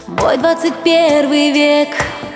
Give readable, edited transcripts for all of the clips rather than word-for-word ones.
Мой 21 век,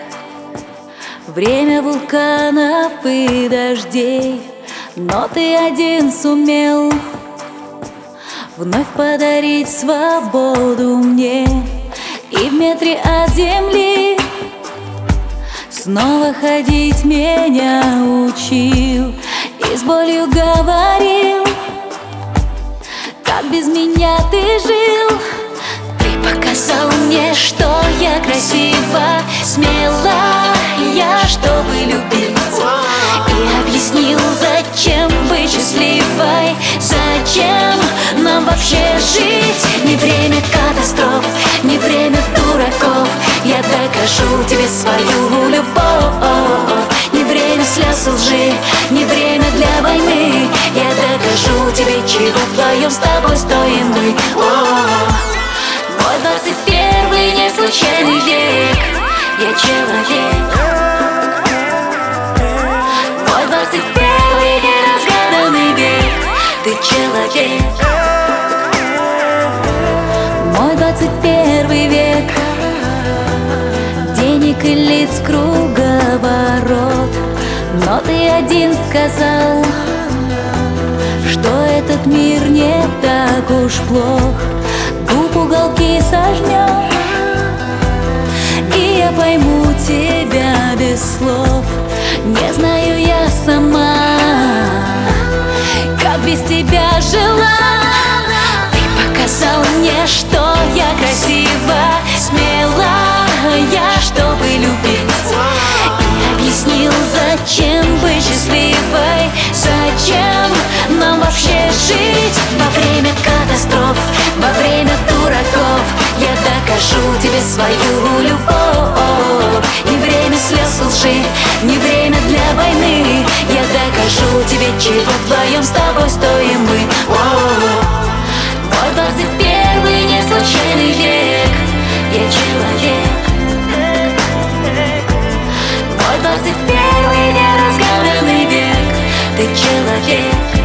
время вулканов и дождей, но ты один сумел вновь подарить свободу мне. И в метре от земли снова ходить меня учил, и с болью говорил, как без меня ты жил. Ты показал мне, что я красива, смела я, чтобы любить, и объяснил, зачем быть счастливой, зачем нам вообще жить. Не время катастроф, не время дураков, я докажу тебе свою любовь. Не время слез и лжи, не время для войны, я докажу тебе, чего вдвоем с тобой стоим мы. Мой 21 не случайный век, я человек. Мой 21 неразгаданный век, ты человек. Мой 21 век, денег и лиц круговорот, но ты один сказал, что этот мир не так уж плох. Губ уголки сожмем, и я пойму тебя без слов. Не знаю я сама, как без тебя жила. Ты показал мне, что я красива, смела я, чтобы любить, и объяснил, зачем быть счастливой, зачем нам вообще жить. Во время катастроф, во время дураков, я докажу тебе свою любовь. Не время слез и лжи, не время для войны, я докажу тебе, чего вдвоем с тобой стоим мы. Мой 21 не случайный век, я человек. Мой 21 неразгаданный век, ты человек.